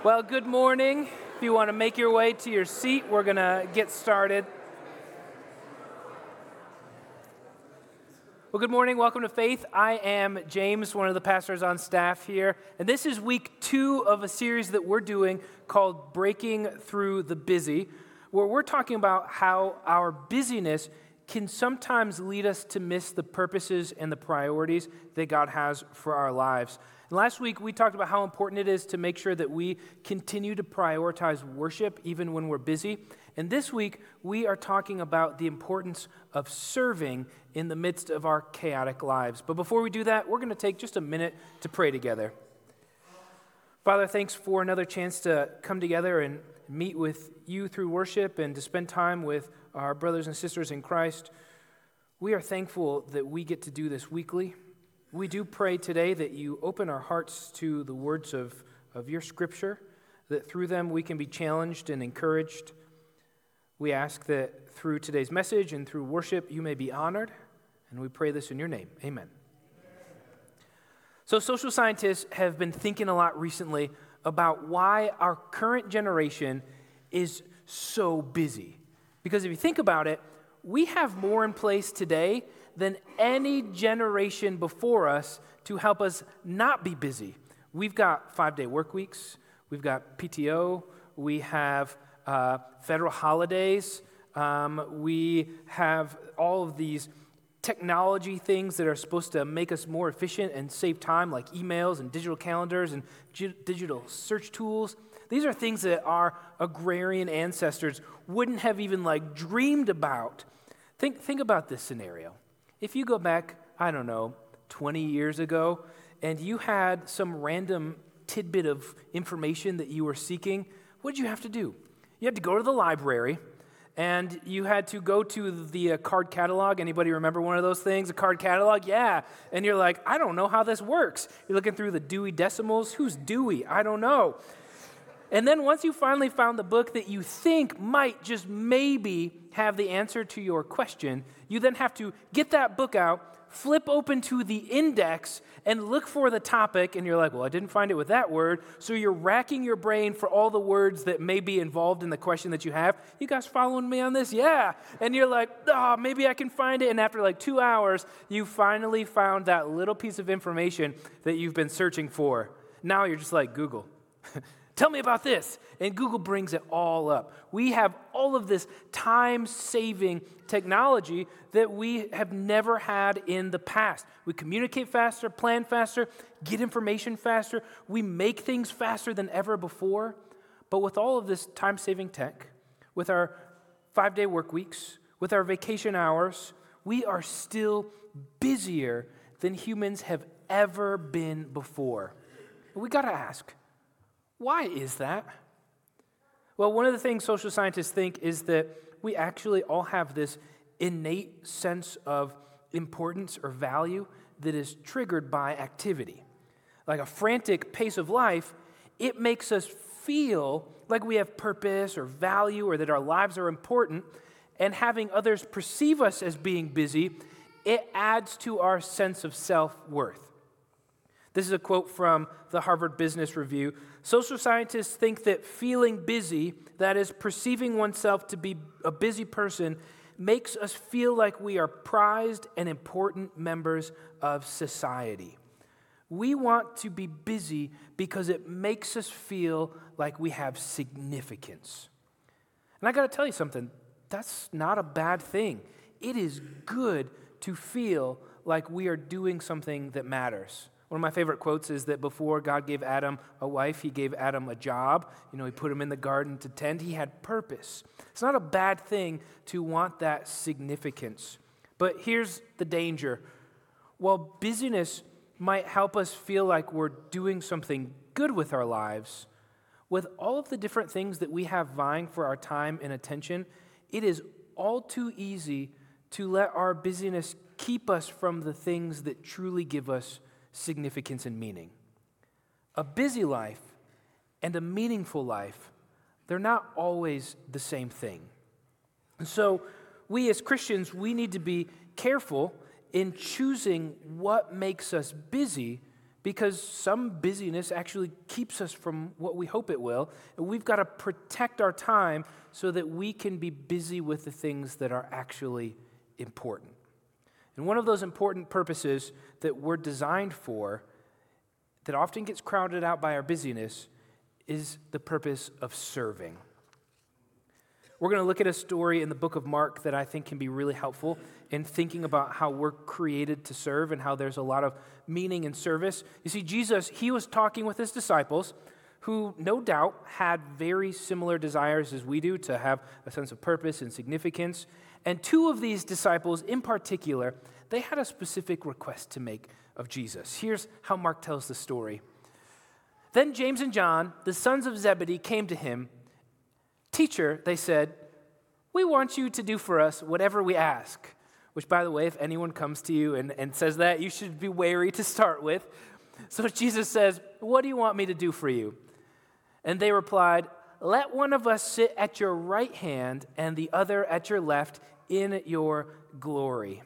Well, good morning. If you want to make your way to your seat, we're going to get started. Well, good morning. Welcome to Faith. I am James, one of the pastors on staff here, and this is week 2 of a series that we're doing called Breaking Through the Busy, where we're talking about how our busyness can sometimes lead us to miss the purposes and the priorities that God has for our lives. And last week, we talked about how important it is to make sure that we continue to prioritize worship even when we're busy. And this week, we are talking about the importance of serving in the midst of our chaotic lives. But before we do that, we're going to take just a minute to pray together. Father, thanks for another chance to come together and meet with you through worship and to spend time with our brothers and sisters in Christ. We are thankful that we get to do this weekly. We do pray today that you open our hearts to the words of your scripture, that through them we can be challenged and encouraged. We ask that through today's message and through worship you may be honored, and we pray this in your name. Amen. So social scientists have been thinking a lot recently about why our current generation is so busy. Because if you think about it, we have more in place today than any generation before us to help us not be busy. We've got 5-day work weeks, we've got PTO, we have federal holidays, we have all of these technology things that are supposed to make us more efficient and save time, like emails and digital calendars and digital search tools. These are things that our agrarian ancestors wouldn't have even dreamed about. Think about this scenario. If you go back, 20 years ago, and you had some random tidbit of information that you were seeking, what did you have to do? You had to go to the library, and you had to go to the card catalog. Anybody remember one of those things, a card catalog? Yeah. And you're like, I don't know how this works. You're looking through the Dewey Decimals. Who's Dewey? I don't know. And then once you finally found the book that you think might just maybe have the answer to your question, you then have to get that book out, flip open to the index, and look for the topic. And you're like, well, I didn't find it with that word. So you're racking your brain for all the words that may be involved in the question that you have. You guys following me on this? Yeah. And you're like, maybe I can find it. And after 2 hours, you finally found that little piece of information that you've been searching for. Now you're just like, Google. Tell me about this. And Google brings it all up. We have all of this time-saving technology that we have never had in the past. We communicate faster, plan faster, get information faster. We make things faster than ever before. But with all of this time-saving tech, with our 5-day work weeks, with our vacation hours, we are still busier than humans have ever been before. We got to ask, why is that? Well, one of the things social scientists think is that we actually all have this innate sense of importance or value that is triggered by activity. Like a frantic pace of life, it makes us feel like we have purpose or value or that our lives are important, and having others perceive us as being busy, it adds to our sense of self-worth. This is a quote from the Harvard Business Review. Social scientists think that feeling busy, that is, perceiving oneself to be a busy person, makes us feel like we are prized and important members of society. We want to be busy because it makes us feel like we have significance. And I got to tell you something, that's not a bad thing. It is good to feel like we are doing something that matters. One of my favorite quotes is that before God gave Adam a wife, he gave Adam a job. He put him in the garden to tend. He had purpose. It's not a bad thing to want that significance. But here's the danger. While busyness might help us feel like we're doing something good with our lives, with all of the different things that we have vying for our time and attention, it is all too easy to let our busyness keep us from the things that truly give us significance and meaning. A busy life and a meaningful life, they're not always the same thing. And so we as Christians, we need to be careful in choosing what makes us busy because some busyness actually keeps us from what we hope it will. And we've got to protect our time so that we can be busy with the things that are actually important. And one of those important purposes that we're designed for, that often gets crowded out by our busyness, is the purpose of serving. We're going to look at a story in the book of Mark that I think can be really helpful in thinking about how we're created to serve and how there's a lot of meaning in service. You see, Jesus, he was talking with his disciples who no doubt had very similar desires as we do to have a sense of purpose and significance. And two of these disciples in particular, they had a specific request to make of Jesus. Here's how Mark tells the story. Then James and John, the sons of Zebedee, came to him. "Teacher," they said, "we want you to do for us whatever we ask." Which, by the way, if anyone comes to you and says that, you should be wary to start with. So Jesus says, "What do you want me to do for you?" And they replied, "Let one of us sit at your right hand and the other at your left in your glory."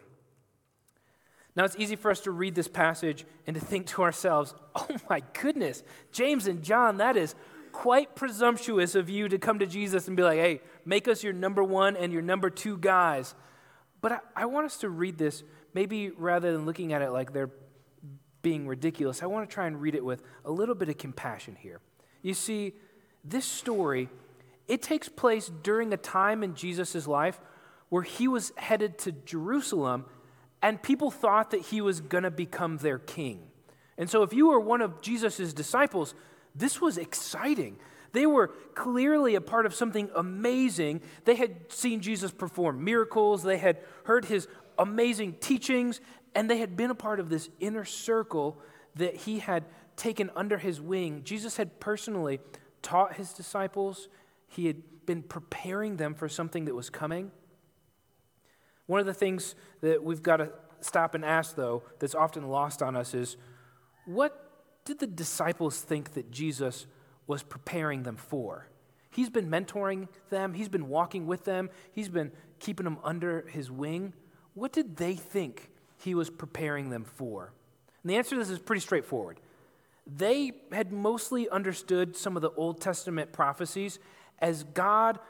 Now, it's easy for us to read this passage and to think to ourselves, oh my goodness, James and John, that is quite presumptuous of you to come to Jesus and be like, "Hey, make us your number one and your number two guys." But I want us to read this, maybe rather than looking at it like they're being ridiculous, I want to try and read it with a little bit of compassion here. You see, this story, it takes place during a time in Jesus' life where he was headed to Jerusalem and people thought that he was going to become their king. And so if you were one of Jesus' disciples, this was exciting. They were clearly a part of something amazing. They had seen Jesus perform miracles. They had heard his amazing teachings, and they had been a part of this inner circle that he had taken under his wing. Jesus had personally taught his disciples. He had been preparing them for something that was coming. One of the things that we've got to stop and ask, though, that's often lost on us is, what did the disciples think that Jesus was preparing them for? He's been mentoring them. He's been walking with them. He's been keeping them under his wing. What did they think he was preparing them for? And the answer to this is pretty straightforward. They had mostly understood some of the Old Testament prophecies as God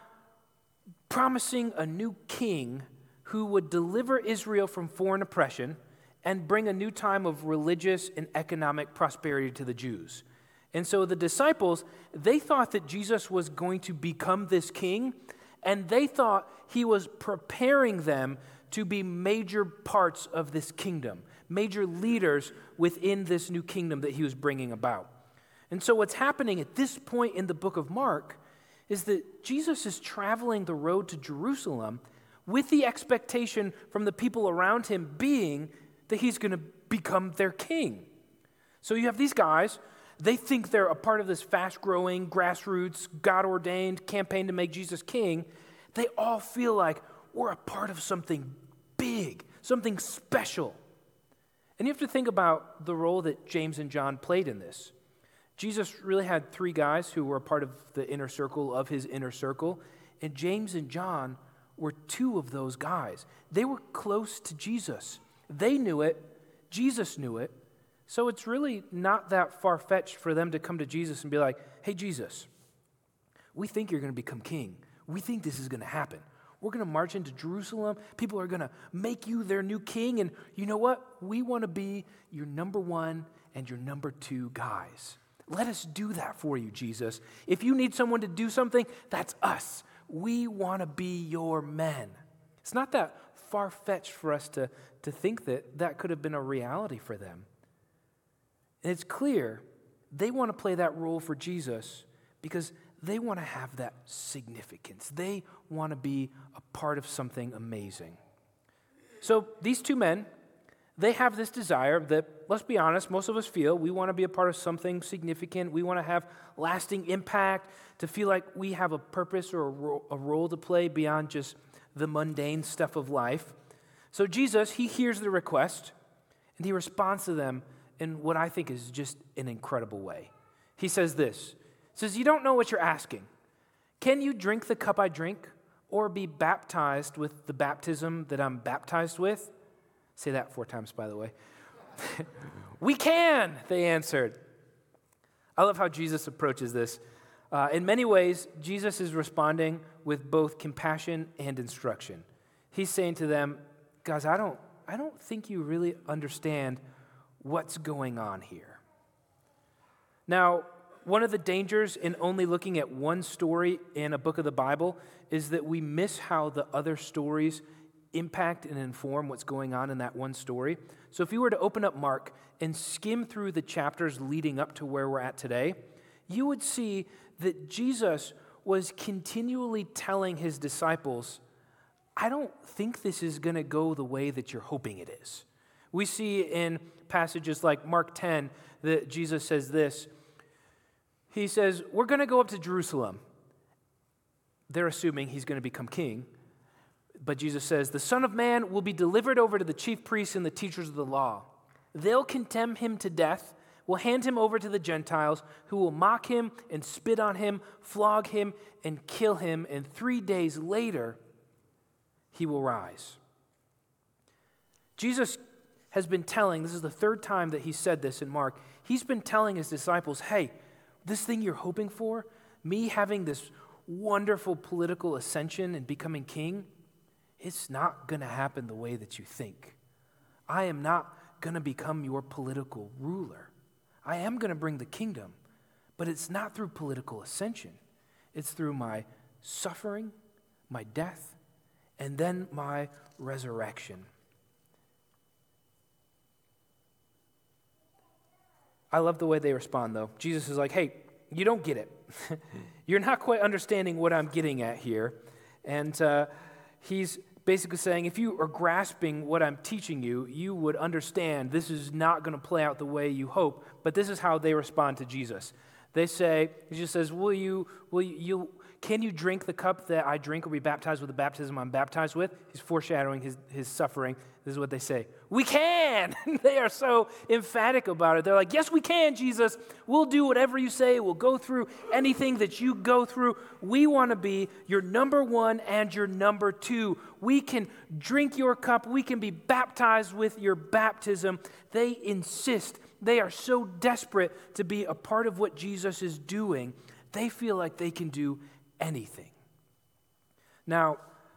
promising a new king who would deliver Israel from foreign oppression and bring a new time of religious and economic prosperity to the Jews. And so the disciples, they thought that Jesus was going to become this king, and they thought he was preparing them to be major parts of this kingdom, major leaders within this new kingdom that he was bringing about. And so what's happening at this point in the book of Mark is that Jesus is traveling the road to Jerusalem with the expectation from the people around him being that he's going to become their king. So you have these guys, they think they're a part of this fast-growing, grassroots, God-ordained campaign to make Jesus king. They all feel like we're a part of something big, something special. And you have to think about the role that James and John played in this. Jesus really had three guys who were a part of the inner circle of his inner circle, and James and John were two of those guys. They were close to Jesus. They knew it. Jesus knew it. So it's really not that far-fetched for them to come to Jesus and be like, "Hey, Jesus, we think you're going to become king. We think this is going to happen. We're going to march into Jerusalem. People are going to make you their new king. And you know what? We want to be your number one and your number two guys. Let us do that for you, Jesus. If you need someone to do something, that's us. We want to be your men." It's not that far-fetched for us to think that that could have been a reality for them. And it's clear they want to play that role for Jesus because they want to have that significance. They want to be a part of something amazing. So these two men, they have this desire that, let's be honest, most of us feel we want to be a part of something significant. We want to have lasting impact, to feel like we have a purpose or a role to play beyond just the mundane stuff of life. So Jesus, he hears the request, and he responds to them in what I think is just an incredible way. He says this, he says, "You don't know what you're asking. Can you drink the cup I drink or be baptized with the baptism that I'm baptized with?" Say that 4 times, by the way. We can, they answered. I love how Jesus approaches this. In many ways, Jesus is responding with both compassion and instruction. He's saying to them, guys, I don't think you really understand what's going on here. Now, one of the dangers in only looking at one story in a book of the Bible is that we miss how the other stories impact and inform what's going on in that one story. So if you were to open up Mark and skim through the chapters leading up to where we're at today, you would see that Jesus was continually telling his disciples, I don't think this is going to go the way that you're hoping it is. We see in passages like Mark 10 that Jesus says this. He says, we're going to go up to Jerusalem. They're assuming he's going to become king. But Jesus says, the Son of Man will be delivered over to the chief priests and the teachers of the law. They'll condemn him to death, will hand him over to the Gentiles, who will mock him and spit on him, flog him, and kill him. And 3 days later, he will rise. Jesus has been telling, this is the third time that he said this in Mark, he's been telling his disciples, hey, this thing you're hoping for, me having this wonderful political ascension and becoming king, it's not going to happen the way that you think. I am not going to become your political ruler. I am going to bring the kingdom, but it's not through political ascension. It's through my suffering, my death, and then my resurrection. I love the way they respond, though. Jesus is like, hey, you don't get it. You're not quite understanding what I'm getting at here. And he's basically saying, if you are grasping what I'm teaching you, you would understand this is not going to play out the way you hope. But this is how they respond to Jesus. They say, Jesus says, can you drink the cup that I drink or be baptized with the baptism I'm baptized with? He's foreshadowing his suffering. This is what they say. We can! They are so emphatic about it. They're like, yes, we can, Jesus. We'll do whatever you say. We'll go through anything that you go through. We want to be your number one and your number two. We can drink your cup. We can be baptized with your baptism. They insist. They are so desperate to be a part of what Jesus is doing. They feel like they can do anything. Now,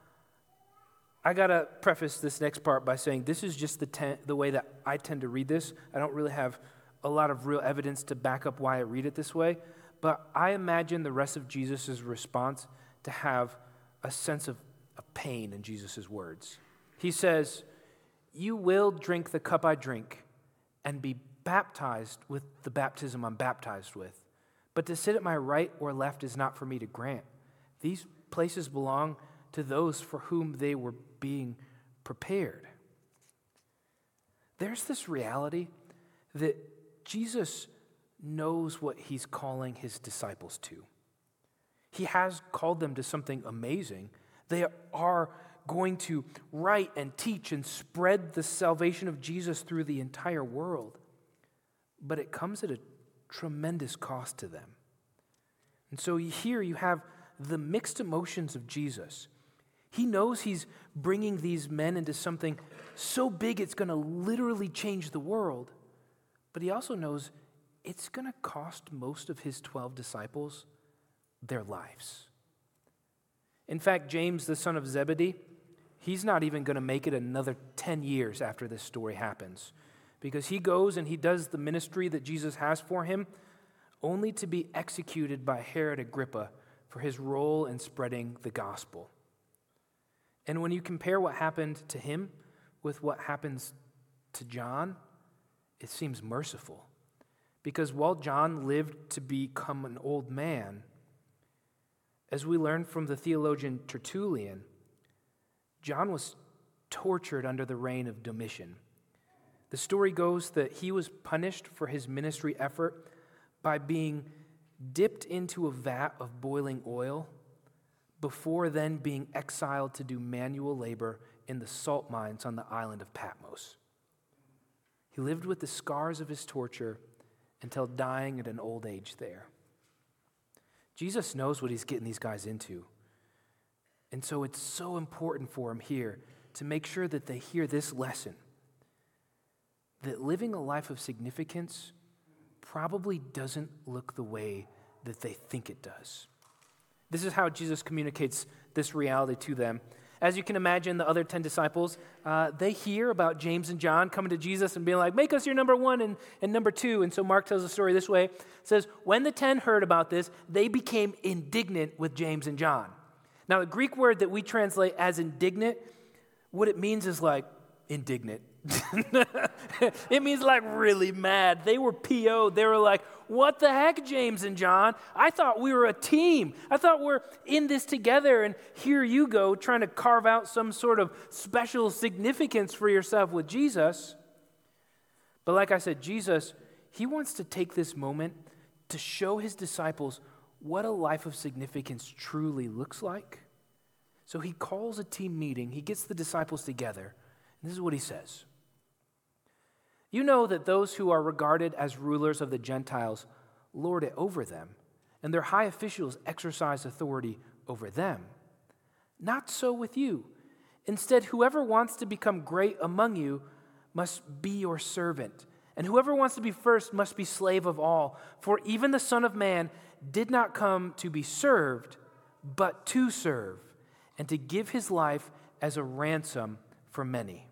I got to preface this next part by saying this is just the way that I tend to read this. I don't really have a lot of real evidence to back up why I read it this way, but I imagine the rest of Jesus' response to have a sense of pain in Jesus' words. He says, you will drink the cup I drink and be baptized with the baptism I'm baptized with, but to sit at my right or left is not for me to grant. These places belong to those for whom they were being prepared. There's this reality that Jesus knows what he's calling his disciples to. He has called them to something amazing. They are going to write and teach and spread the salvation of Jesus through the entire world. But it comes at a tremendous cost to them. And so here you have the mixed emotions of Jesus. He knows he's bringing these men into something so big it's going to literally change the world. But he also knows it's going to cost most of his 12 disciples their lives. In fact, James, the son of Zebedee, he's not even going to make it another 10 years after this story happens, because he goes and he does the ministry that Jesus has for him, only to be executed by Herod Agrippa for his role in spreading the gospel. And when you compare what happened to him with what happens to John, it seems merciful. Because while John lived to become an old man, as we learn from the theologian Tertullian, John was tortured under the reign of Domitian. The story goes that he was punished for his ministry effort by being dipped into a vat of boiling oil before then being exiled to do manual labor in the salt mines on the island of Patmos. He lived with the scars of his torture until dying at an old age there. Jesus knows what he's getting these guys into. And so it's so important for him here to make sure that they hear this lesson, that living a life of significance probably doesn't look the way that they think it does. This is how Jesus communicates this reality to them. As you can imagine, the other 10 disciples, they hear about James and John coming to Jesus and being like, make us your number one and number two. And so Mark tells the story this way. It says, when the 10 heard about this, they became indignant with James and John. Now, the Greek word that we translate as indignant, what it means is like indignant. It means like really mad. They were PO'd. They were like, what the heck, James and John? I thought we were a team. I thought we're in this together, and here you go trying to carve out some sort of special significance for yourself with Jesus. But like I said, Jesus, he wants to take this moment to show his disciples what a life of significance truly looks like. So he calls a team meeting. He gets the disciples together. And this is what he says. You know that those who are regarded as rulers of the Gentiles lord it over them, and their high officials exercise authority over them. Not so with you. Instead, whoever wants to become great among you must be your servant, and whoever wants to be first must be slave of all. For even the Son of Man did not come to be served, but to serve, and to give his life as a ransom for many.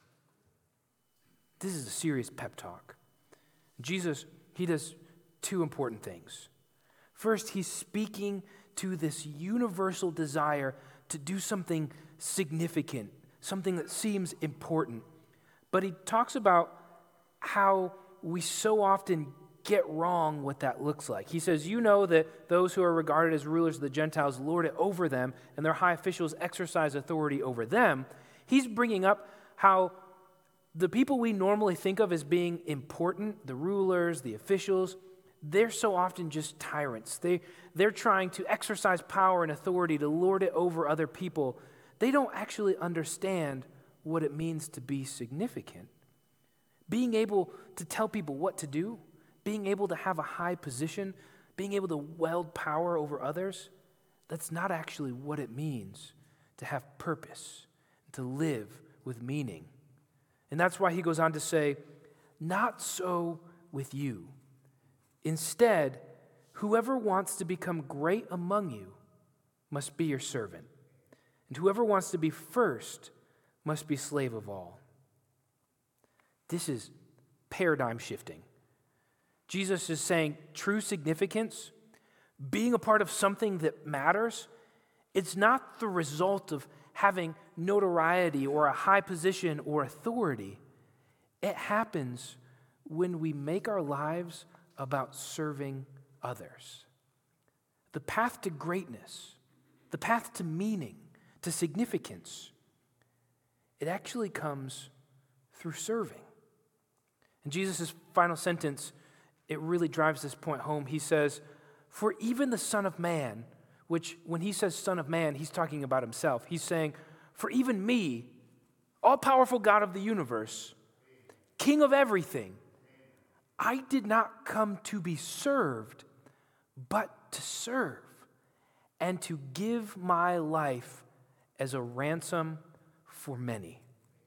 This is a serious pep talk. Jesus, he does two important things. First, he's speaking to this universal desire to do something significant, something that seems important. But he talks about how we so often get wrong what that looks like. He says, you know that those who are regarded as rulers of the Gentiles lord it over them, and their high officials exercise authority over them. He's bringing up how the people we normally think of as being important, the rulers, the officials, they're so often just tyrants. They're trying to exercise power and authority to lord it over other people. They don't actually understand what it means to be significant. Being able to tell people what to do, being able to have a high position, being able to wield power over others, that's not actually what it means to have purpose, to live with meaning. And that's why he goes on to say, not so with you. Instead, whoever wants to become great among you must be your servant. And whoever wants to be first must be slave of all. This is paradigm shifting. Jesus is saying true significance, being a part of something that matters, it's not the result of having notoriety or a high position or authority. It happens when we make our lives about serving others. The path to greatness, the path to meaning, to significance, it actually comes through serving. And Jesus' final sentence, it really drives this point home. He says, for even the Son of Man, which when he says Son of Man, he's talking about himself. He's saying, for even me, all-powerful God of the universe, King of everything, I did not come to be served, but to serve and to give my life as a ransom for many.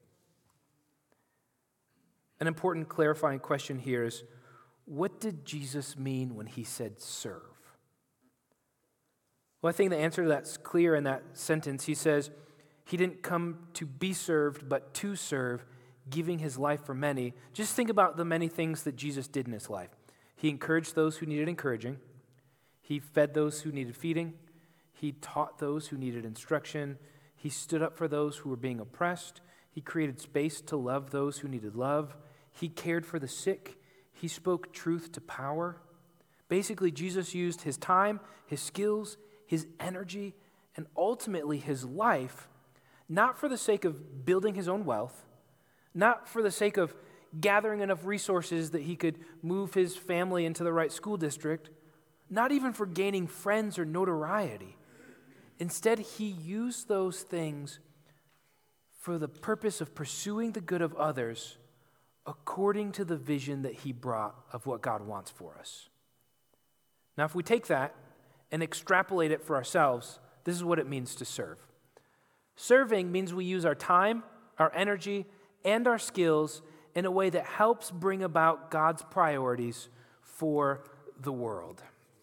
An important clarifying question here is, what did Jesus mean when he said serve? Well, I think the answer to that's clear in that sentence. He says, he didn't come to be served, but to serve, giving his life for many. Just think about the many things that Jesus did in his life. He encouraged those who needed encouraging. He fed those who needed feeding. He taught those who needed instruction. He stood up for those who were being oppressed. He created space to love those who needed love. He cared for the sick. He spoke truth to power. Basically, Jesus used his time, his skills, his energy, and ultimately his life, not for the sake of building his own wealth, not for the sake of gathering enough resources that he could move his family into the right school district, not even for gaining friends or notoriety. Instead, he used those things for the purpose of pursuing the good of others according to the vision that he brought of what God wants for us. Now, if we take that and extrapolate it for ourselves, this is what it means to serve. Serving means we use our time, our energy, and our skills in a way that helps bring about God's priorities for the world.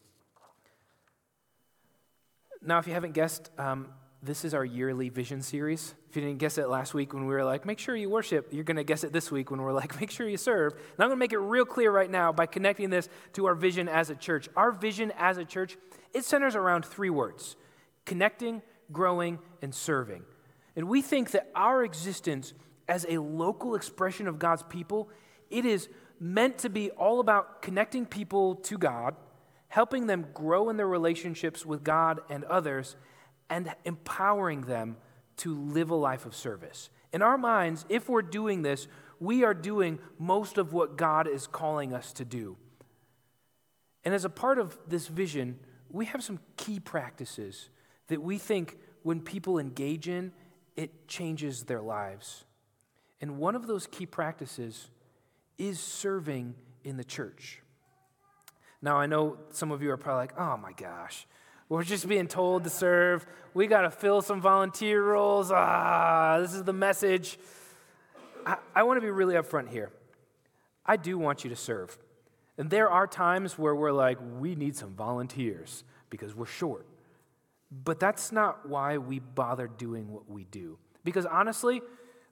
Now, if you haven't guessed, this is our yearly vision series. If you didn't guess it last week when we were like, make sure you worship, you're going to guess it this week when we're like, make sure you serve. And I'm going to make it real clear right now by connecting this to our vision as a church. Our vision as a church, it centers around 3 words: connecting, growing, and serving. And we think that our existence as a local expression of God's people, it is meant to be all about connecting people to God, helping them grow in their relationships with God and others, and empowering them to live a life of service. In our minds, if we're doing this, we are doing most of what God is calling us to do. And as a part of this vision, we have some key practices that we think when people engage in, it changes their lives. And one of those key practices is serving in the church. Now, I know some of you are probably like, oh my gosh, we're just being told to serve. We got to fill some volunteer roles. This is the message. I want to be really upfront here. I do want you to serve. And there are times where we're like, we need some volunteers because we're short. But that's not why we bother doing what we do. Because honestly,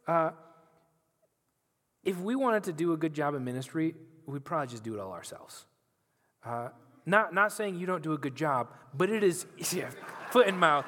if we wanted to do a good job in ministry, we'd probably just do it all ourselves. Not saying you don't do a good job, but it is, foot in mouth.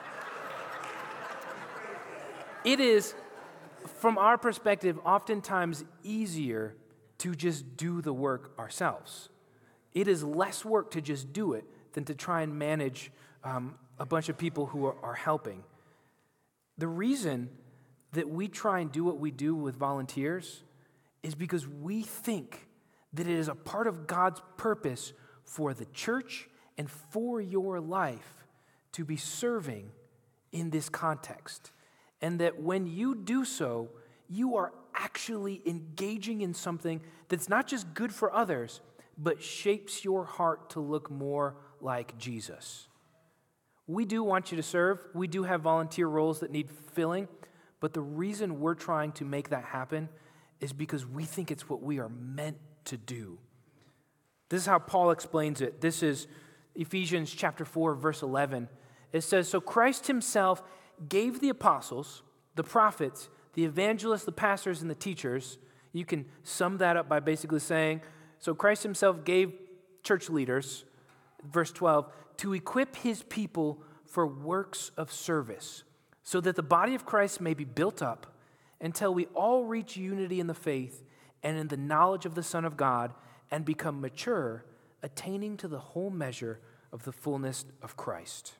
It is, from our perspective, oftentimes easier to just do the work ourselves. It is less work to just do it than to try and manage a bunch of people who are helping. The reason that we try and do what we do with volunteers is because we think that it is a part of God's purpose for the church and for your life to be serving in this context. And that when you do so, you are actually engaging in something that's not just good for others, but shapes your heart to look more like Jesus. We do want you to serve. We do have volunteer roles that need filling, but the reason we're trying to make that happen is because we think it's what we are meant to do. This is how Paul explains it. This is Ephesians chapter 4, verse 11. It says, so Christ himself gave the apostles, the prophets, the evangelists, the pastors, and the teachers. You can sum that up by basically saying, so Christ himself gave church leaders, verse 12, to equip his people for works of service, so that the body of Christ may be built up until we all reach unity in the faith and in the knowledge of the Son of God and become mature, attaining to the whole measure of the fullness of Christ.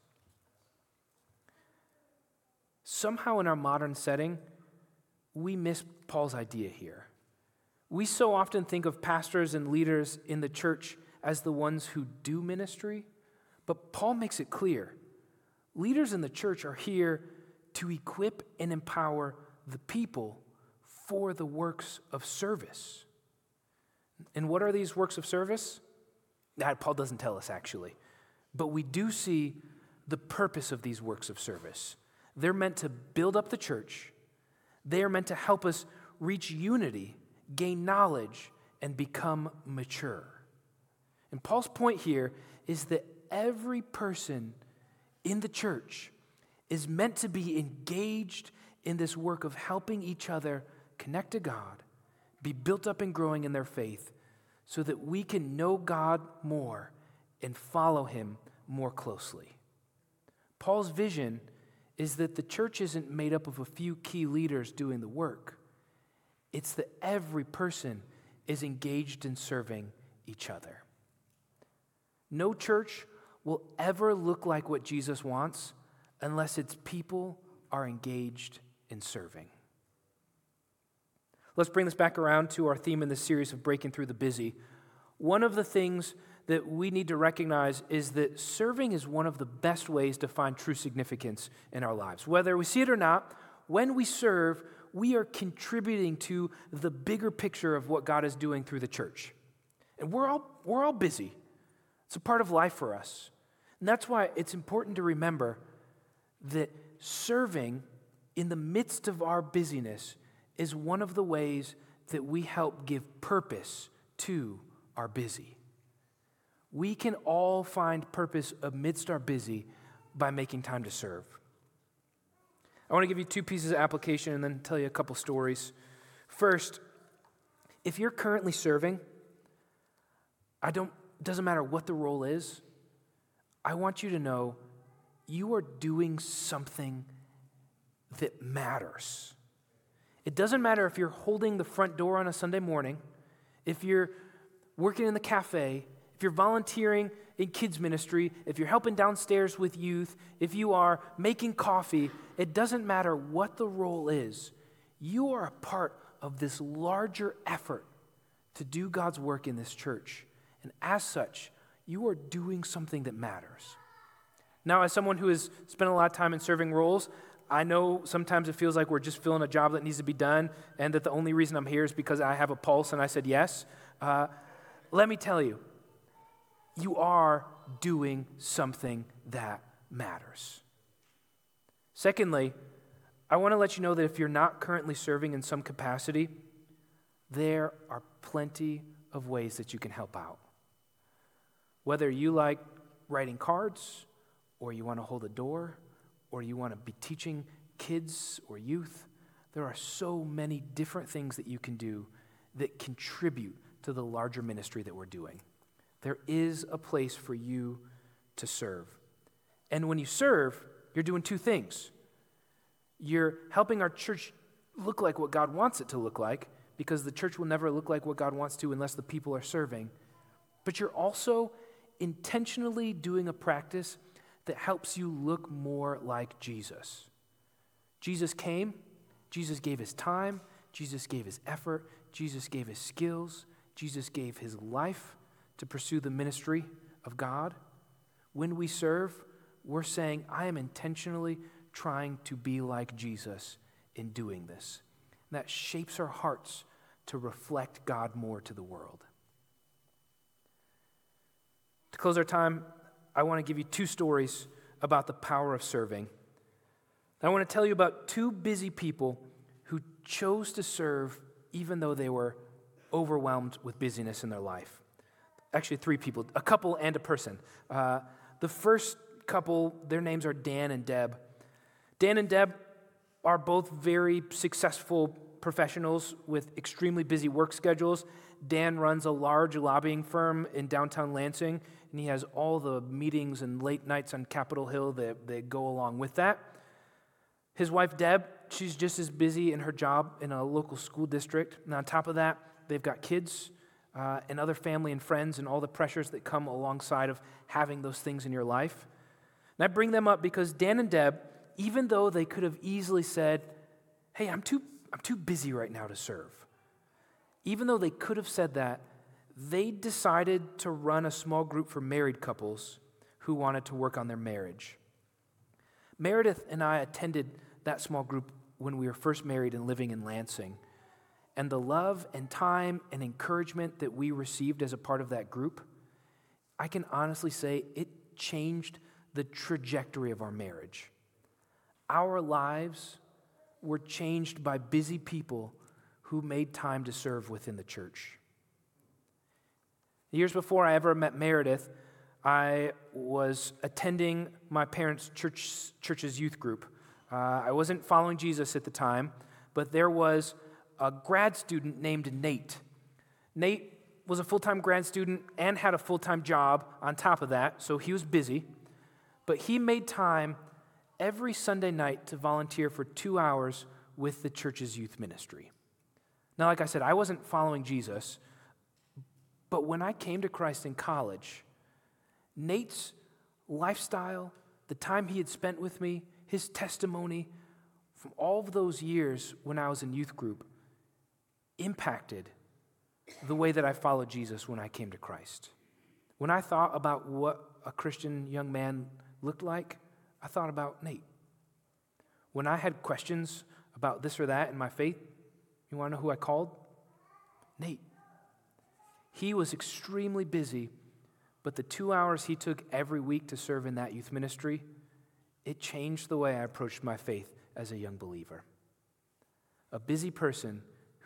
Somehow in our modern setting, we miss Paul's idea here. We so often think of pastors and leaders in the church as the ones who do ministry, but Paul makes it clear. Leaders in the church are here to equip and empower the people for the works of service. And what are these works of service? Paul doesn't tell us actually, but we do see the purpose of these works of service. They're meant to build up the church. They are meant to help us reach unity, gain knowledge, and become mature. And Paul's point here is that every person in the church is meant to be engaged in this work of helping each other connect to God, be built up and growing in their faith, so that we can know God more and follow him more closely. Paul's vision is that the church isn't made up of a few key leaders doing the work. It's that every person is engaged in serving each other. No church will ever look like what Jesus wants unless its people are engaged in serving. Let's bring this back around to our theme in this series of breaking through the busy. One of the things that we need to recognize is that serving is one of the best ways to find true significance in our lives. Whether we see it or not, when we serve, we are contributing to the bigger picture of what God is doing through the church. And we're all busy. It's a part of life for us. And that's why it's important to remember that serving in the midst of our busyness is one of the ways that we help give purpose to our busy. We can all find purpose amidst our busy by making time to serve. I want to give you 2 pieces of application and then tell you a couple stories. First, if you're currently serving, doesn't matter what the role is, I want you to know you are doing something that matters. It doesn't matter if you're holding the front door on a Sunday morning, if you're working in the cafe, if you're volunteering in kids ministry, if you're helping downstairs with youth, if you are making coffee, it doesn't matter what the role is. You are a part of this larger effort to do God's work in this church. And as such, you are doing something that matters. Now, as someone who has spent a lot of time in serving roles, I know sometimes it feels like we're just filling a job that needs to be done and that the only reason I'm here is because I have a pulse and I said yes. Let me tell you, you are doing something that matters. Secondly, I want to let you know that if you're not currently serving in some capacity, there are plenty of ways that you can help out. Whether you like writing cards, or you want to hold a door, or you want to be teaching kids or youth, there are so many different things that you can do that contribute to the larger ministry that we're doing. There is a place for you to serve. And when you serve, you're doing 2 things. You're helping our church look like what God wants it to look like, because the church will never look like what God wants to unless the people are serving. But you're also intentionally doing a practice that helps you look more like Jesus. Jesus came, Jesus gave his time, Jesus gave his effort, Jesus gave his skills, Jesus gave his life to pursue the ministry of God. When we serve, we're saying, I am intentionally trying to be like Jesus in doing this. And that shapes our hearts to reflect God more to the world. To close our time, I want to give you 2 stories about the power of serving. I want to tell you about 2 busy people who chose to serve even though they were overwhelmed with busyness in their life. Actually, 3 people, a couple and a person. The first couple, their names are Dan and Deb. Dan and Deb are both very successful professionals with extremely busy work schedules. Dan runs a large lobbying firm in downtown Lansing, and he has all the meetings and late nights on Capitol Hill that go along with that. His wife, Deb, she's just as busy in her job in a local school district. And on top of that, they've got kids and other family and friends and all the pressures that come alongside of having those things in your life. And I bring them up because Dan and Deb, even though they could have easily said, hey, I'm too busy right now to serve. Even though they could have said that, they decided to run a small group for married couples who wanted to work on their marriage. Meredith and I attended that small group when we were first married and living in Lansing. And the love and time and encouragement that we received as a part of that group, I can honestly say it changed the trajectory of our marriage. Our lives were changed by busy people who made time to serve within the church. Years before I ever met Meredith, I was attending my parents' church's youth group. I wasn't following Jesus at the time, but there was a grad student named Nate. Nate was a full-time grad student and had a full-time job on top of that, so he was busy. But he made time every Sunday night to volunteer for 2 hours with the church's youth ministry. Now, like I said, I wasn't following Jesus, but when I came to Christ in college, Nate's lifestyle, the time he had spent with me, his testimony from all of those years when I was in youth group impacted the way that I followed Jesus when I came to Christ. When I thought about what a Christian young man looked like, I thought about Nate. When I had questions about this or that in my faith, you want to know who I called? Nate. He was extremely busy, but the 2 hours he took every week to serve in that youth ministry, it changed the way I approached my faith as a young believer. A busy person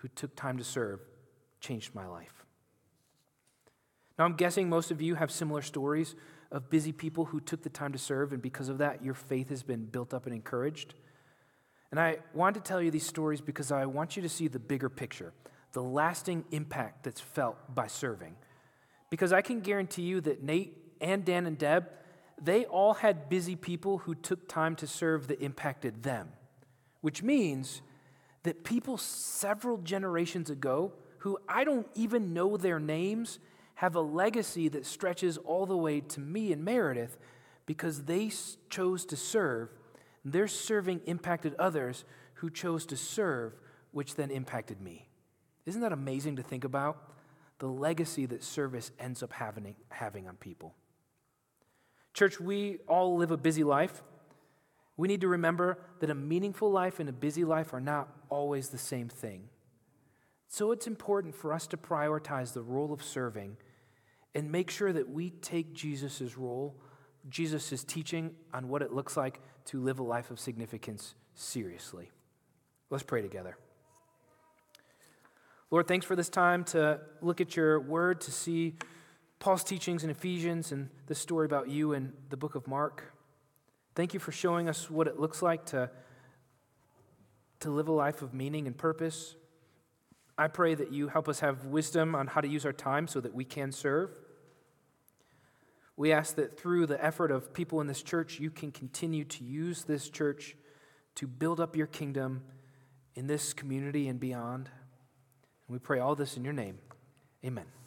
who took time to serve changed my life. Now, I'm guessing most of you have similar stories of busy people who took the time to serve, and because of that, your faith has been built up and encouraged. And I wanted to tell you these stories because I want you to see the bigger picture, the lasting impact that's felt by serving. Because I can guarantee you that Nate and Dan and Deb, they all had busy people who took time to serve that impacted them, which means that people several generations ago, who I don't even know their names, have a legacy that stretches all the way to me and Meredith because they chose to serve. Their serving impacted others who chose to serve, which then impacted me. Isn't that amazing to think about? The legacy that service ends up having on people. Church, we all live a busy life. We need to remember that a meaningful life and a busy life are not always the same thing. So it's important for us to prioritize the role of serving and make sure that we take Jesus' role, Jesus' teaching on what it looks like to live a life of significance seriously. Let's pray together. Lord, thanks for this time to look at your word, to see Paul's teachings in Ephesians and the story about you in the book of Mark. Thank you for showing us what it looks like to live a life of meaning and purpose. I pray that you help us have wisdom on how to use our time so that we can serve. We ask that through the effort of people in this church, you can continue to use this church to build up your kingdom in this community and beyond. And we pray all this in your name. Amen.